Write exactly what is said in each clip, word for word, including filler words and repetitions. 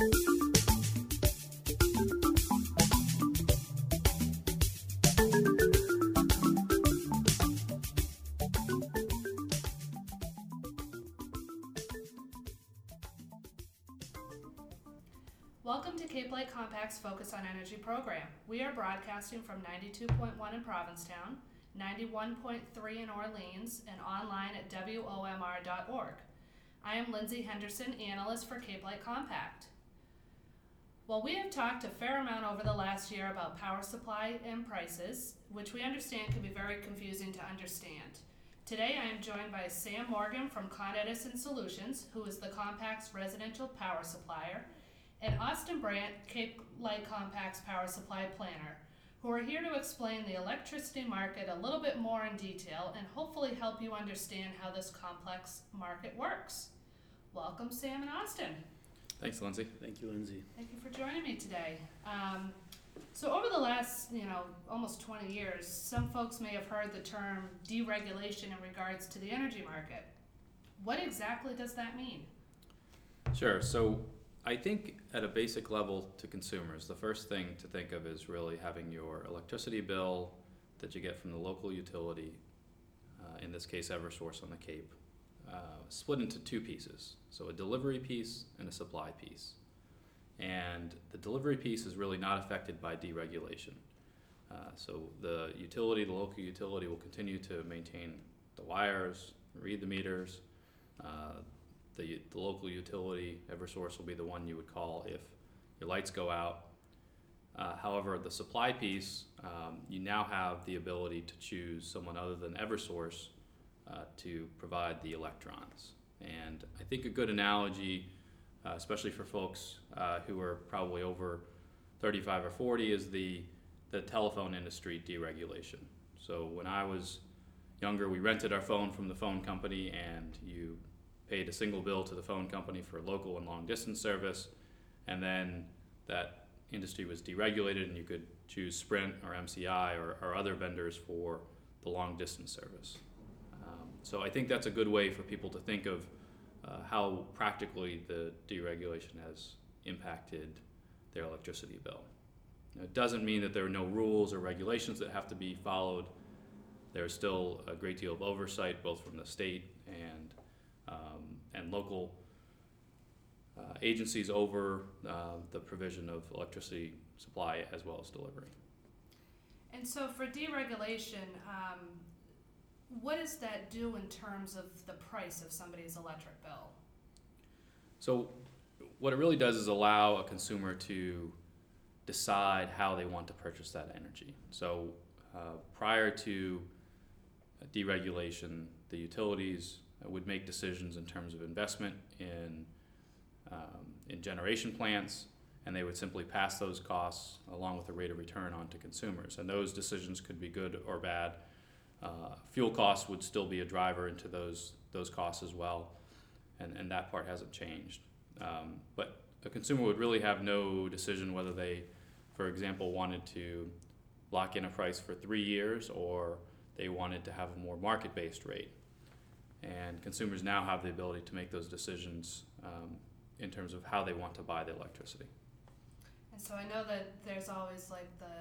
Welcome to Cape Light Compact's Focus on Energy program. We are broadcasting from ninety-two point one in Provincetown, ninety-one point three in Orleans, and online at W O M R dot org. I am Lindsay Henderson, analyst for Cape Light Compact. Well, we have talked a fair amount over the last year about power supply and prices, which we understand can be very confusing to understand. Today I am joined by Sam Morgan from Con Edison Solutions, who is the Compact's residential power supplier, and Austin Brandt, Cape Light Compact's power supply planner, who are here to explain the electricity market a little bit more in detail and hopefully help you understand how this complex market works. Welcome, Sam and Austin. Thanks, Lindsay. Thank you, Lindsay. Thank you for joining me today. Um, so over the last, you know, almost twenty years, some folks may have heard the term deregulation in regards to the energy market. What exactly does that mean? Sure. So I think at a basic level to consumers, the first thing to think of is really having your electricity bill that you get from the local utility, uh, in this case Eversource on the Cape, uh, split into two pieces. So a delivery piece and a supply piece. And the delivery piece is really not affected by deregulation. Uh, so the utility, the local utility will continue to maintain the wires, read the meters. Uh, The, the local utility, Eversource, will be the one you would call if your lights go out. Uh, however, the supply piece, um, you now have the ability to choose someone other than Eversource uh, to provide the electrons. And I think a good analogy, uh, especially for folks uh, who are probably over thirty-five or forty, is the, the telephone industry deregulation. So when I was younger, we rented our phone from the phone company, and you paid a single bill to the phone company for local and long distance service, and then that industry was deregulated and you could choose Sprint or M C I or, or other vendors for the long distance service. Um, so I think that's a good way for people to think of uh, how practically the deregulation has impacted their electricity bill. Now, it doesn't mean that there are no rules or regulations that have to be followed. There's still a great deal of oversight both from the state and Um, and local uh, agencies over uh, the provision of electricity supply as well as delivery. And so for deregulation, um, what does that do in terms of the price of somebody's electric bill? So what it really does is allow a consumer to decide how they want to purchase that energy. So uh, prior to deregulation, the utilities would make decisions in terms of investment in um, in generation plants, and they would simply pass those costs along with a rate of return on to consumers. And those decisions could be good or bad. Uh, fuel costs would still be a driver into those those costs as well, and, and that part hasn't changed. Um, but a consumer would really have no decision whether they, for example, wanted to lock in a price for three years or they wanted to have a more market-based rate. And consumers now have the ability to make those decisions um, in terms of how they want to buy the electricity. And so I know that there's always like the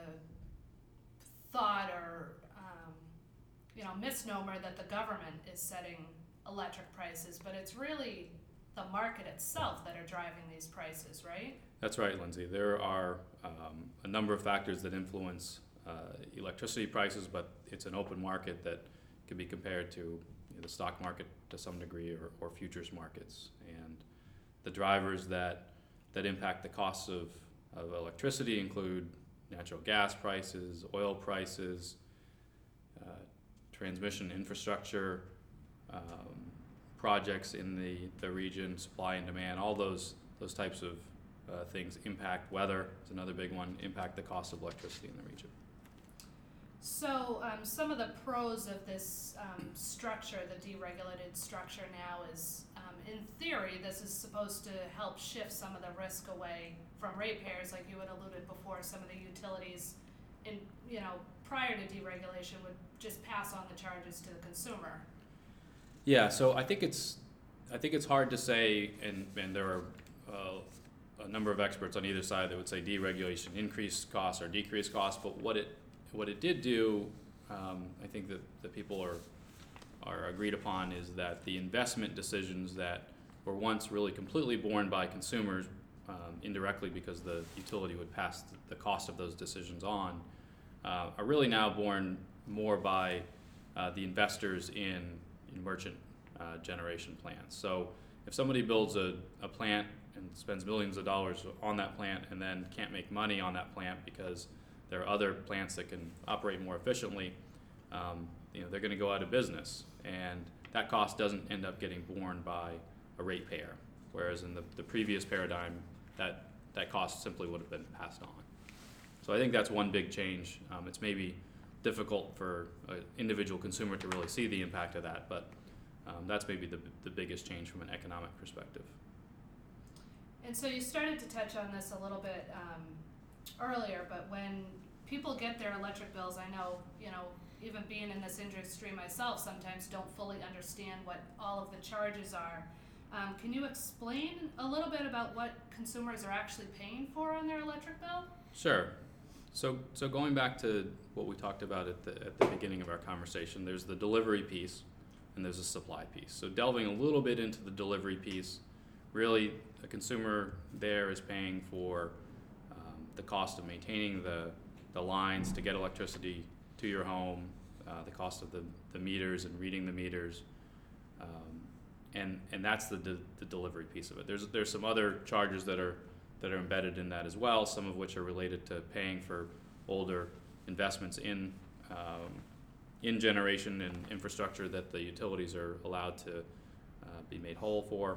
thought or um, you know misnomer that the government is setting electric prices, but it's really the market itself that are driving these prices, right? That's right, Lindsay. There are um, a number of factors that influence uh, electricity prices, but it's an open market that can be compared to the stock market to some degree, or, or futures markets. And the drivers that that impact the costs of, of electricity include natural gas prices, oil prices, uh, transmission infrastructure, um, projects in the, the region, supply and demand, all those those types of uh, things impact weather. It's another big one, impact the cost of electricity in the region. So um, some of the pros of this um, structure, the deregulated structure now is, um, in theory, this is supposed to help shift some of the risk away from ratepayers, like you had alluded before. Some of the utilities, in you know, prior to deregulation, would just pass on the charges to the consumer. Yeah, so I think it's I think it's hard to say, and, and there are uh, a number of experts on either side that would say deregulation increased costs or decreased costs, but what it what it did do, um, I think that the people are are agreed upon, is that the investment decisions that were once really completely borne by consumers um, indirectly because the utility would pass the cost of those decisions on, uh, are really now borne more by uh, the investors in, in merchant uh, generation plants. So if somebody builds a, a plant and spends millions of dollars on that plant and then can't make money on that plant because there are other plants that can operate more efficiently, um, you know, they're going to go out of business, and that cost doesn't end up getting borne by a ratepayer, whereas in the, the previous paradigm, that, that cost simply would have been passed on. So I think that's one big change. Um, it's maybe difficult for an individual consumer to really see the impact of that, but um, that's maybe the, the biggest change from an economic perspective. And so you started to touch on this a little bit um, earlier, but when people get their electric bills, I know, you know, even being in this industry myself, sometimes don't fully understand what all of the charges are. Um, can you explain a little bit about what consumers are actually paying for on their electric bill? Sure. So, so going back to what we talked about at the, at the beginning of our conversation, there's the delivery piece and there's a supply piece. So delving a little bit into the delivery piece, really a consumer there is paying for um, the cost of maintaining the, the lines to get electricity to your home, uh, the cost of the, the meters and reading the meters, um, and and that's the, de- the delivery piece of it. There's there's some other charges that are that are embedded in that as well, some of which are related to paying for older investments in um, in generation and infrastructure that the utilities are allowed to uh, be made whole for,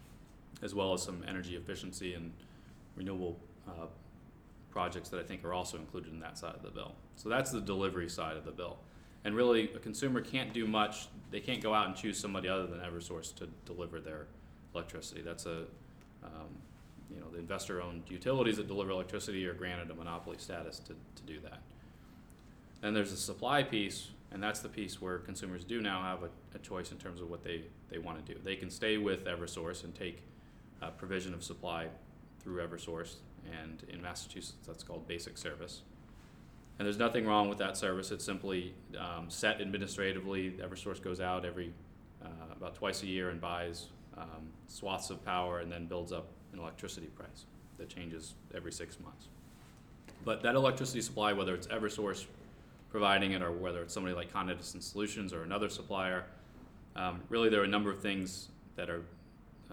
as well as some energy efficiency and renewable uh, projects that I think are also included in that side of the bill. So that's the delivery side of the bill. And really, a consumer can't do much. They can't go out and choose somebody other than Eversource to deliver their electricity. That's a, um, you know, the investor-owned utilities that deliver electricity are granted a monopoly status to, to do that. Then there's the supply piece, and that's the piece where consumers do now have a, a choice in terms of what they, they want to do. They can stay with Eversource and take uh, provision of supply through Eversource, and in Massachusetts that's called basic service. And there's nothing wrong with that service. It's simply um, set administratively. Eversource goes out every uh, about twice a year and buys um, swaths of power and then builds up an electricity price that changes every six months. But that electricity supply, whether it's Eversource providing it or whether it's somebody like Con Edison Solutions or another supplier, um, really there are a number of things that are um,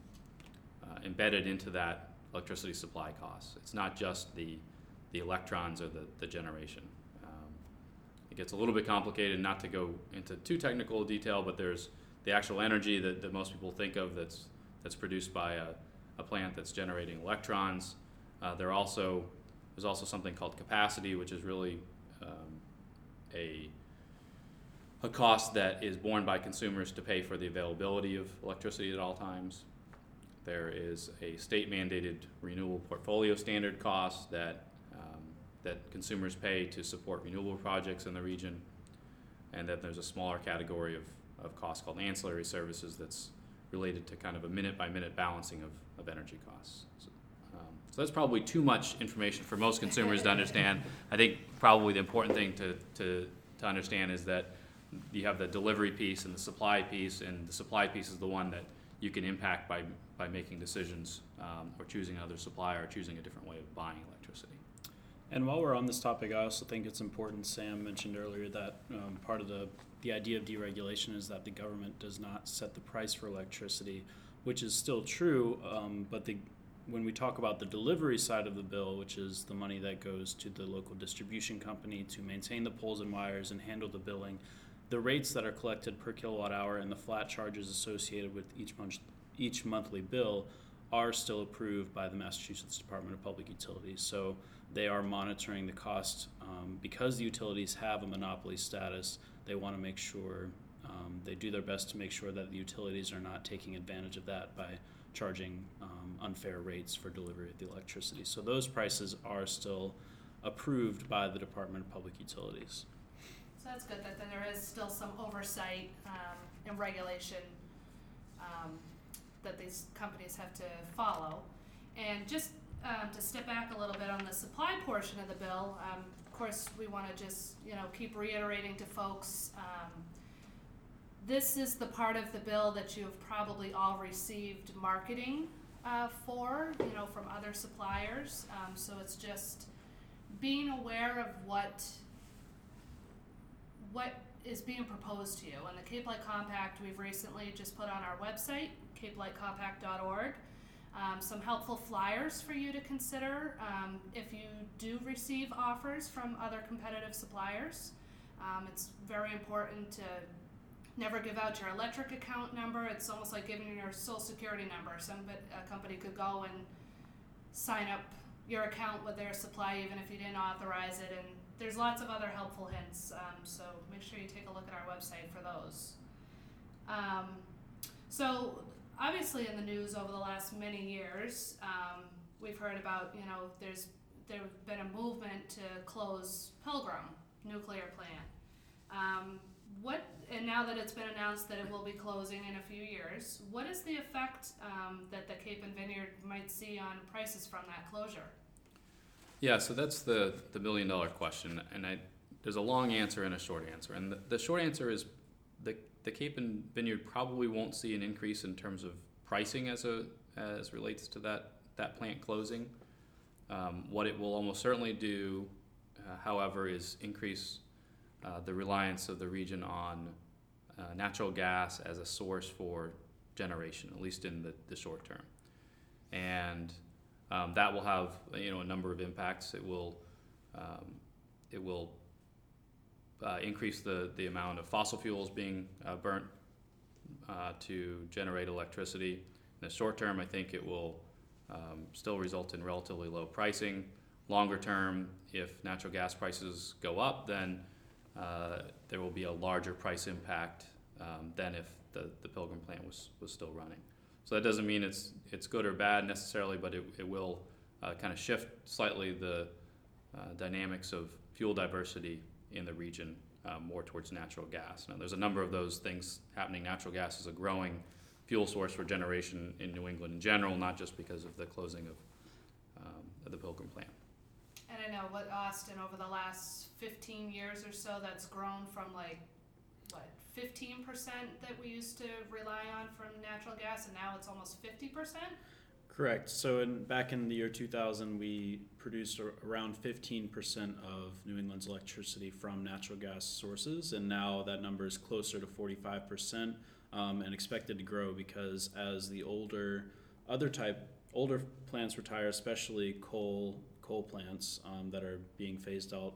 uh, embedded into that electricity supply costs. It's not just the the electrons or the, the generation. Um, it gets a little bit complicated, not to go into too technical detail, but there's the actual energy that, that most people think of that's that's produced by a, a plant that's generating electrons. Uh, there also there's also something called capacity, which is really um, a a cost that is borne by consumers to pay for the availability of electricity at all times. There is a state mandated renewable portfolio standard cost that um, that consumers pay to support renewable projects in the region. And then there's a smaller category of, of costs called ancillary services that's related to kind of a minute by minute balancing of, of energy costs. So, um, so that's probably too much information for most consumers to understand. I think probably the important thing to, to, to understand is that you have the delivery piece and the supply piece, and the supply piece is the one that you can impact by by making decisions um, or choosing another supplier or choosing a different way of buying electricity. And while we're on this topic, I also think it's important, Sam mentioned earlier that um, part of the, the idea of deregulation is that the government does not set the price for electricity, which is still true, um, but the, when we talk about the delivery side of the bill, which is the money that goes to the local distribution company to maintain the poles and wires and handle the billing, the rates that are collected per kilowatt hour and the flat charges associated with each month each monthly bill are still approved by the Massachusetts Department of Public Utilities. So they are monitoring the cost. Um, because the utilities have a monopoly status, they want to make sure, um, they do their best to make sure that the utilities are not taking advantage of that by charging um, unfair rates for delivery of the electricity. So those prices are still approved by the Department of Public Utilities. So that's good that, that there is still some oversight um, and regulation um, that these companies have to follow. And just um, to step back a little bit on the supply portion of the bill, um, of course, we want to just, you know, keep reiterating to folks, um, this is the part of the bill that you've probably all received marketing uh, for, you know, from other suppliers. Um, so it's just being aware of what what is being proposed to you. And the Cape Light Compact, we've recently just put on our website, cape light compact dot org. Um, some helpful flyers for you to consider um, if you do receive offers from other competitive suppliers. Um, it's very important to never give out your electric account number. It's almost like giving your social security number. Some a company could go and sign up your account with their supply even if you didn't authorize it. And there's lots of other helpful hints. Um, so make sure you take a look at our website for those. Um, so obviously in the news over the last many years, um, we've heard about, you know, there's there's been a movement to close Pilgrim nuclear plant. Um, what and now that it's been announced that it will be closing in a few years, what is the effect um, that the Cape and Vineyard might see on prices from that closure? Yeah, so that's the, the million dollar question, and I, there's a long answer and a short answer. And the, the short answer is the, the Cape and Vineyard probably won't see an increase in terms of pricing as a as relates to that, that plant closing. Um, what it will almost certainly do, uh, however, is increase uh, the reliance of the region on uh, natural gas as a source for generation, at least in the, the short term. And Um, that will have, you know, a number of impacts. It will, um, it will uh, increase the, the amount of fossil fuels being uh, burnt uh, to generate electricity. In the short term, I think it will um, still result in relatively low pricing. Longer term, if natural gas prices go up, then uh, there will be a larger price impact um, than if the, the Pilgrim plant was, was still running. So that doesn't mean it's it's good or bad necessarily, but it, it will uh, kind of shift slightly the uh, dynamics of fuel diversity in the region uh, more towards natural gas. Now there's a number of those things happening. Natural gas is a growing fuel source for generation in New England in general, not just because of the closing of, um, of the Pilgrim plant. And I know what Austin over the last fifteen years or so, that's grown from like, what, fifteen percent that we used to rely on from natural gas, and now it's almost fifty percent? Correct. So in, back in the year two thousand, we produced a, around fifteen percent of New England's electricity from natural gas sources, and now that number is closer to forty-five percent um, and expected to grow because as the older, other type, older plants retire, especially coal, coal plants um, that are being phased out,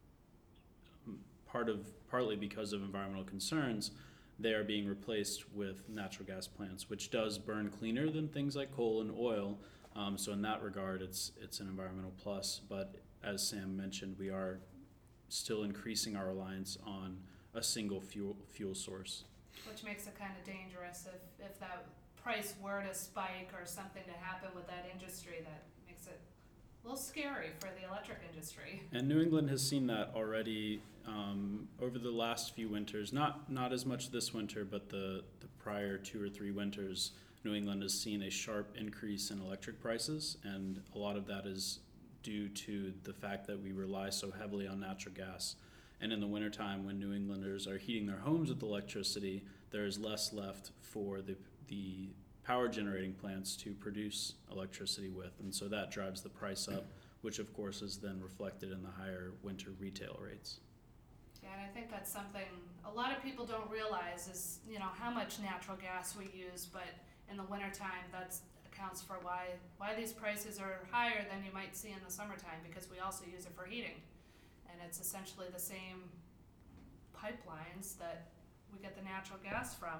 part of, partly because of environmental concerns, they are being replaced with natural gas plants, which does burn cleaner than things like coal and oil. Um, so in that regard, it's it's an environmental plus. But as Sam mentioned, we are still increasing our reliance on a single fuel fuel source. Which makes it kind of dangerous if, if that price were to spike or something to happen with that industry. That makes it a little scary for the electric industry. And New England has seen that already um, over the last few winters. Not not as much this winter, but the, the prior two or three winters, New England has seen a sharp increase in electric prices, and a lot of that is due to the fact that we rely so heavily on natural gas. And in the wintertime, when New Englanders are heating their homes with electricity, there is less left for the the power generating plants to produce electricity with, and so that drives the price up, which of course is then reflected in the higher winter retail rates. Yeah, and I think that's something a lot of people don't realize is, you know, how much natural gas we use, but in the wintertime that accounts for why why these prices are higher than you might see in the summertime, because we also use it for heating. And it's essentially the same pipelines that we get the natural gas from.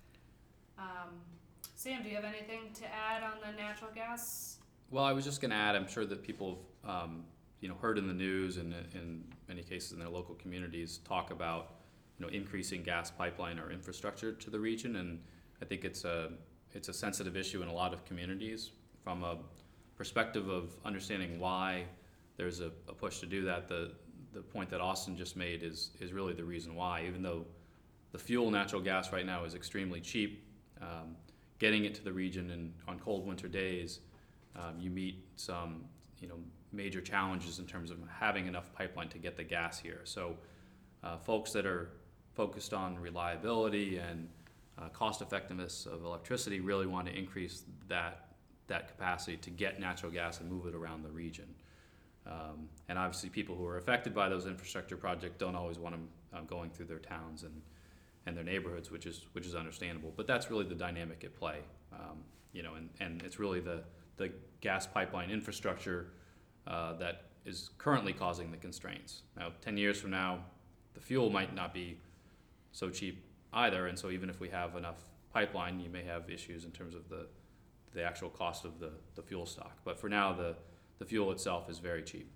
Um, Sam, do you have anything to add on the natural gas? Well, I was just going to add, I'm sure that people have um, you know, heard in the news and in many cases in their local communities talk about, you know, increasing gas pipeline or infrastructure to the region, and I think it's a it's a sensitive issue in a lot of communities. From a perspective of understanding why there's a, a push to do that, the the point that Austin just made is is really the reason why. Even though the fuel, natural gas, right now is extremely cheap, um, getting it to the region and on cold winter days um, you meet some, you know, major challenges in terms of having enough pipeline to get the gas here. So uh, folks that are focused on reliability and uh, cost effectiveness of electricity really want to increase that that capacity to get natural gas and move it around the region. Um, and obviously people who are affected by those infrastructure projects don't always want them uh, going through their towns and, and their neighborhoods, which is which is understandable. But that's really the dynamic at play. Um, you know, and, and it's really the, the gas pipeline infrastructure uh, that is currently causing the constraints. Now, ten years from now, the fuel might not be so cheap either, and so even if we have enough pipeline, you may have issues in terms of the the actual cost of the, the fuel stock. But for now, the, the fuel itself is very cheap.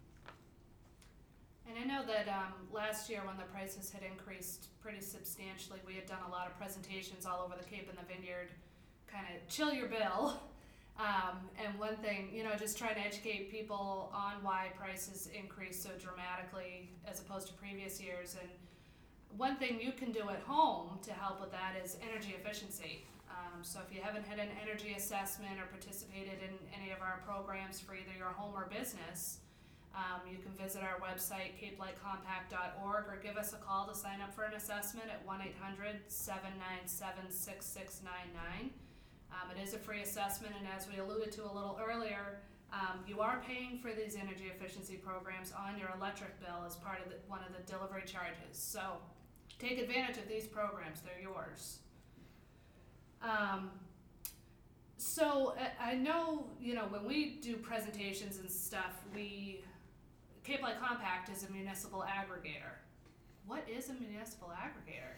And I know that um, last year when the prices had increased pretty substantially, we had done a lot of presentations all over the Cape and the Vineyard, kind of chill your bill. Um, and one thing, you know, just trying to educate people on why prices increased so dramatically as opposed to previous years. And one thing you can do at home to help with that is energy efficiency. Um, so if you haven't had an energy assessment or participated in any of our programs for either your home or business, um, you can visit our website, cape light compact dot org, or give us a call to sign up for an assessment at one eight hundred, seven nine seven, six six nine nine. Um, it is a free assessment, and as we alluded to a little earlier, um, you are paying for these energy efficiency programs on your electric bill as part of the, one of the delivery charges. So take advantage of these programs, they're yours. Um, so I, I know, you know, when we do presentations and stuff, we, Cape Light Compact is a municipal aggregator. What is a municipal aggregator?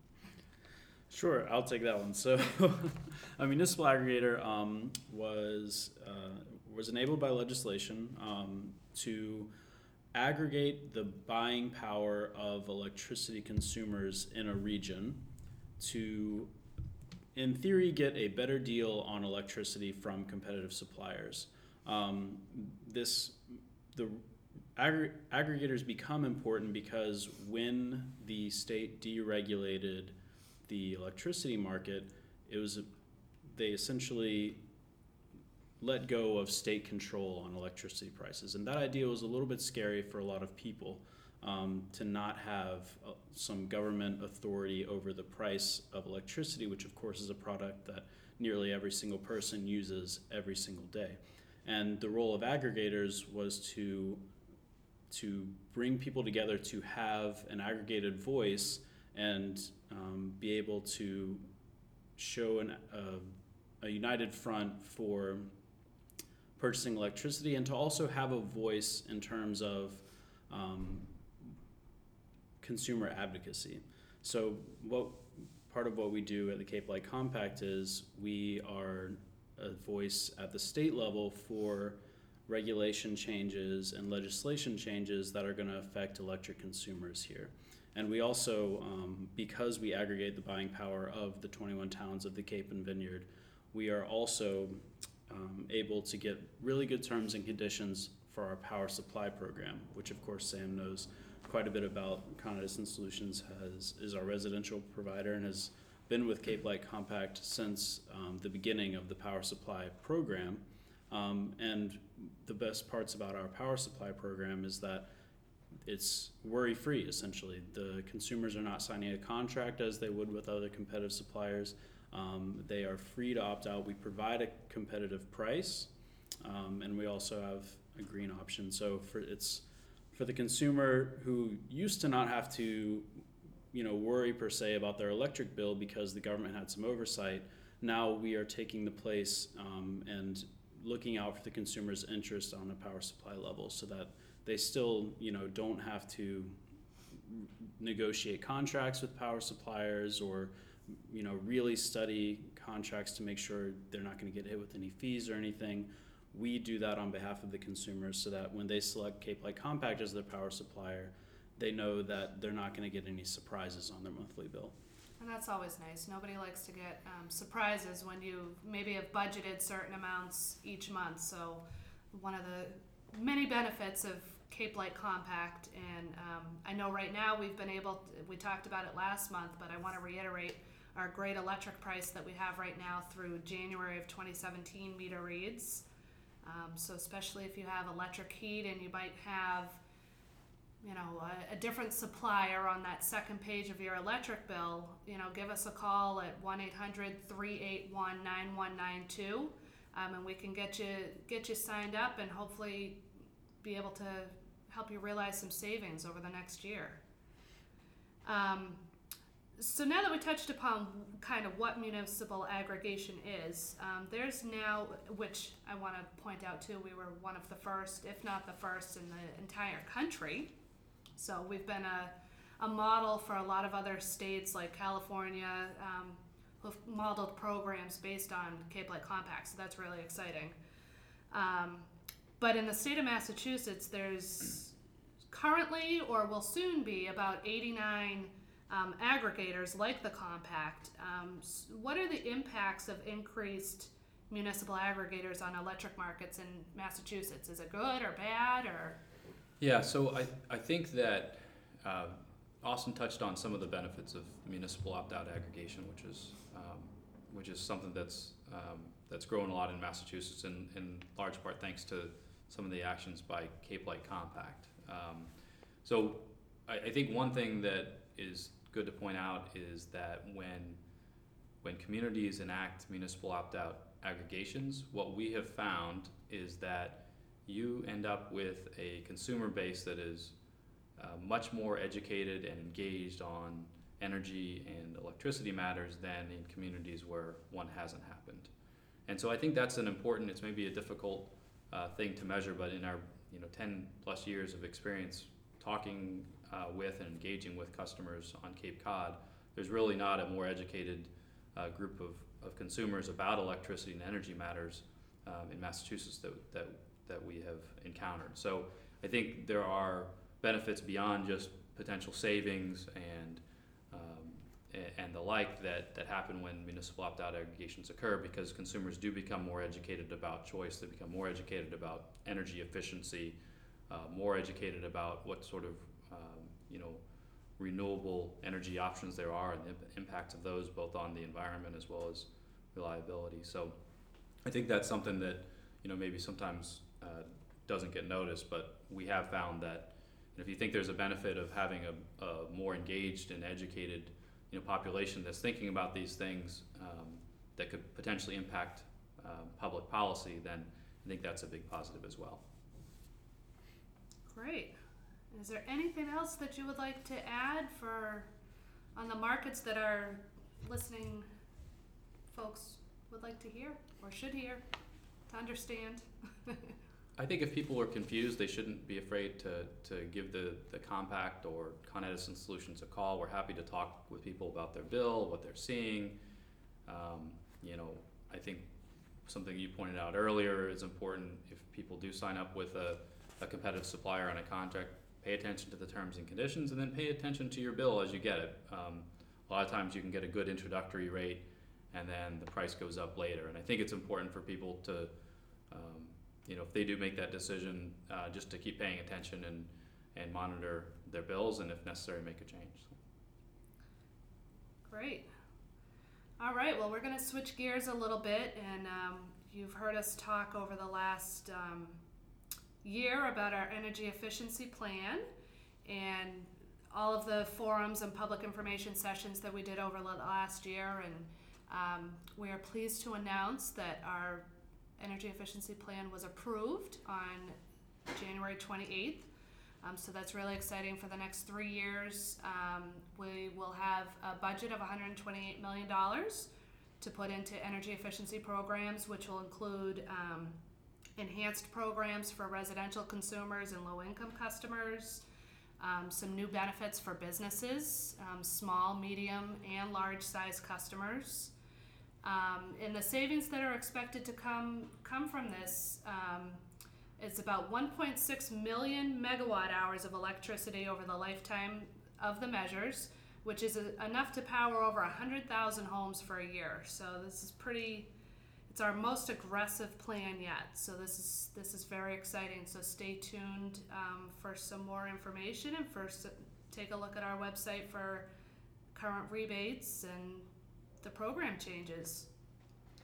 Sure, I'll take that one. So, a municipal aggregator um, was uh, was enabled by legislation um, to aggregate the buying power of electricity consumers in a region to, in theory, get a better deal on electricity from competitive suppliers. Um, this the aggr- aggregators become important because when the state deregulated the electricity market, it was they essentially let go of state control on electricity prices, and that idea was a little bit scary for a lot of people. Um, to not have uh, some government authority over the price of electricity, which of course is a product that nearly every single person uses every single day. And the role of aggregators was to, to bring people together to have an aggregated voice and um, be able to show an, uh, a united front for purchasing electricity, and to also have a voice in terms of um, consumer advocacy. So what part of what we do at the Cape Light Compact is we are a voice at the state level for regulation changes and legislation changes that are going to affect electric consumers here. And we also, um, because we aggregate the buying power of the twenty-one towns of the Cape and Vineyard, we are also um, able to get really good terms and conditions for our power supply program, which of course Sam knows quite a bit about. Con Edison Solutions has is our residential provider and has been with Cape Light Compact since um, the beginning of the power supply program. Um, and the best parts about our power supply program is that it's worry-free, essentially. The consumers are not signing a contract as they would with other competitive suppliers. Um, they are free to opt out. We provide a competitive price, um, and we also have a green option. So for it's for the consumer who used to not have to, you know, worry per se about their electric bill because the government had some oversight. Now we are taking the place um, and looking out for the consumer's interest on a power supply level, so that they still, you know, don't have to negotiate contracts with power suppliers or, you know, really study contracts to make sure they're not going to get hit with any fees or anything. We do that on behalf of the consumers so that when they select Cape Light Compact as their power supplier, they know that they're not going to get any surprises on their monthly bill. And that's always nice. Nobody likes to get um, surprises when you maybe have budgeted certain amounts each month. So one of the many benefits of Cape Light Compact, and um, I know right now we've been able to, we talked about it last month, but I want to reiterate our great electric price that we have right now through January of twenty seventeen meter reads. Um, so especially if you have electric heat and you might have, you know, a, a different supplier on that second page of your electric bill, you know, give us a call at one eight hundred, three eight one, nine one nine two, um, and we can get you get you signed up and hopefully be able to help you realize some savings over the next year. Um, so now that we touched upon kind of what municipal aggregation is, um, there's now, which I want to point out too, we were one of the first, if not the first, in the entire country. So we've been a, a model for a lot of other states like California, um, who've modeled programs based on Cape Light Compact, so that's really exciting. Um, but in the state of Massachusetts, there's currently, or will soon be, about eighty-nine um, aggregators like the Compact. Um, what are the impacts of increased municipal aggregators on electric markets in Massachusetts? Is it good or bad, or? Yeah, so I, I think that uh, Austin touched on some of the benefits of municipal opt-out aggregation, which is um, which is something that's um, that's grown a lot in Massachusetts, in, in large part thanks to some of the actions by Cape Light Compact. Um, so I, I think one thing that is good to point out is that when when communities enact municipal opt-out aggregations, what we have found is that you end up with a consumer base that is uh, much more educated and engaged on energy and electricity matters than in communities where one hasn't happened. And so I think that's an important, it's maybe a difficult uh, thing to measure, but in our you know ten plus years of experience talking uh, with and engaging with customers on Cape Cod, there's really not a more educated uh, group of, of consumers about electricity and energy matters um, in Massachusetts that, that that we have encountered. So I think there are benefits beyond just potential savings and um, and the like that, that happen when municipal opt-out aggregations occur, because consumers do become more educated about choice, they become more educated about energy efficiency, uh, more educated about what sort of um, you know renewable energy options there are and the imp- impacts of those both on the environment as well as reliability. So I think that's something that you know maybe sometimes uh, doesn't get noticed, but we have found that if you think there's a benefit of having a, a more engaged and educated you know population that's thinking about these things um, that could potentially impact uh, public policy, then I think that's a big positive as well. Great. Is there anything else that you would like to add for on the markets that our listening folks would like to hear or should hear to understand? I think if people are confused, they shouldn't be afraid to, to give the, the Compact or Con Edison Solutions a call. We're happy to talk with people about their bill, what they're seeing. Um, you know, I think something you pointed out earlier is important. If people do sign up with a, a competitive supplier on a contract, pay attention to the terms and conditions, and then pay attention to your bill as you get it. Um, a lot of times you can get a good introductory rate, and then the price goes up later. And I think it's important for people to um, you know, if they do make that decision, uh, just to keep paying attention and, and monitor their bills, and if necessary, make a change. So. Great. All right, well, we're going to switch gears a little bit, and um, you've heard us talk over the last um, year about our energy efficiency plan and all of the forums and public information sessions that we did over the last year, and um, we are pleased to announce that our energy efficiency plan was approved on January twenty-eighth. Um, so that's really exciting for the next three years. Um, we will have a budget of one hundred twenty-eight million dollars to put into energy efficiency programs, which will include um, enhanced programs for residential consumers and low-income customers, um, some new benefits for businesses, um, small, medium, and large-size customers. Um, and the savings that are expected to come come from this um, is about one point six million megawatt hours of electricity over the lifetime of the measures, which is a, enough to power over one hundred thousand homes for a year. So this is pretty, it's our most aggressive plan yet. So this is this is very exciting. So stay tuned um, for some more information, and first take a look at our website for current rebates and the program changes.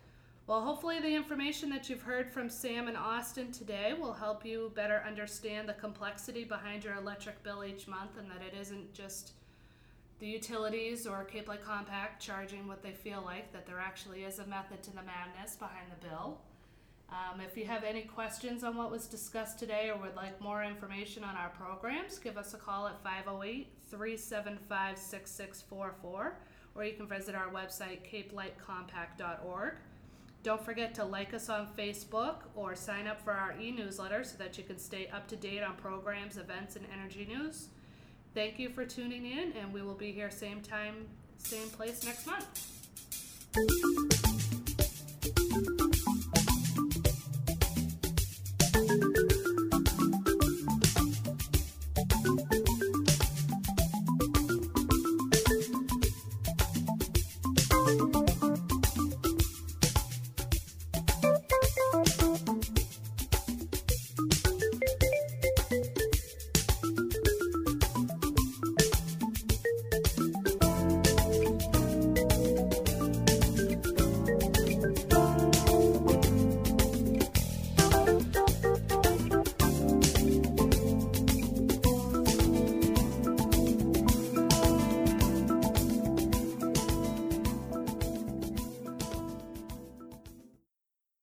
Well, hopefully the information that you've heard from Sam and Austin today will help you better understand the complexity behind your electric bill each month, and that it isn't just the utilities or Cape Light Compact charging what they feel like, that there actually is a method to the madness behind the bill. Um, if you have any questions on what was discussed today or would like more information on our programs, give us a call at five oh eight, three seven five, six six four four, or you can visit our website, cape light compact dot org. Don't forget to like us on Facebook or sign up for our e-newsletter so that you can stay up to date on programs, events, and energy news. Thank you for tuning in, and we will be here same time, same place next month.